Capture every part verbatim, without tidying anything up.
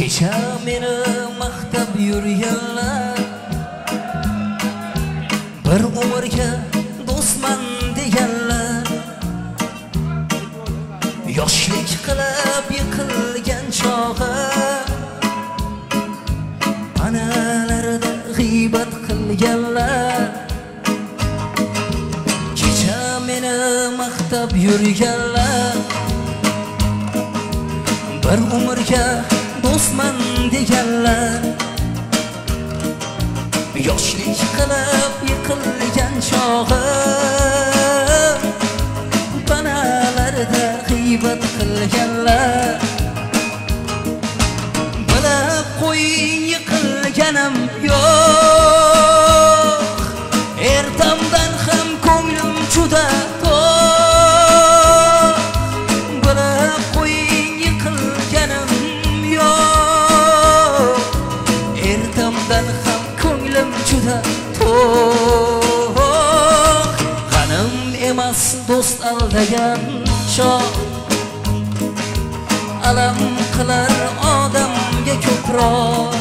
kecha meni maqtab yurganlar bir umrga do'stman deganlar yoshlik qilib yiqilgan chog'i analarida g'iybat qilganlar kecha meni maqtab yurganlar bir umrga do'stman deganlar yoshlik qilib yiqilgan chog'i banalarda g'iybat qilganlar bilib qo'ying yiqilganim yo'q ertamdan ham ko'nglim juda to'q bilib qo'ying yiqilganim yo'q ertamdan ham ko'nglim juda to'q g'anim emas do'st aldagan chog' alam qilar odamga ko'proq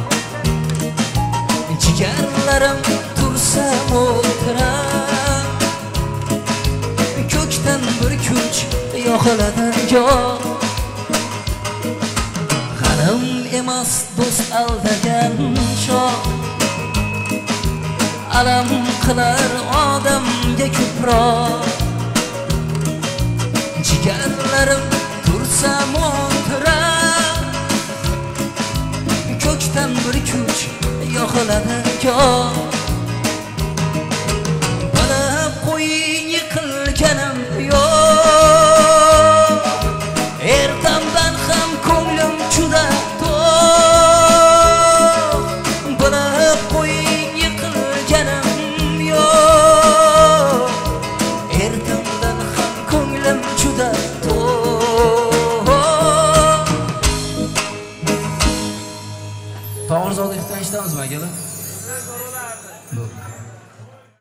jigarlarim tursa o'tirar ko'kdan bir kuch yog'iladan jo'q g'anim emas do'st aldagan chog' alam qilar odamga ko'proq jigarlarim tursa o'tirar ko'kdan bir kuch yog'iladi jo'q bilib qo'ying yiqilganim yo'q ertamdan ham ko'nglim juda to'q bilib qo'ying yiqilganim yo'q ertamdan ham ko'nglim juda to'q. To'g'ri zo'da ehtimol eshitamiz akalar.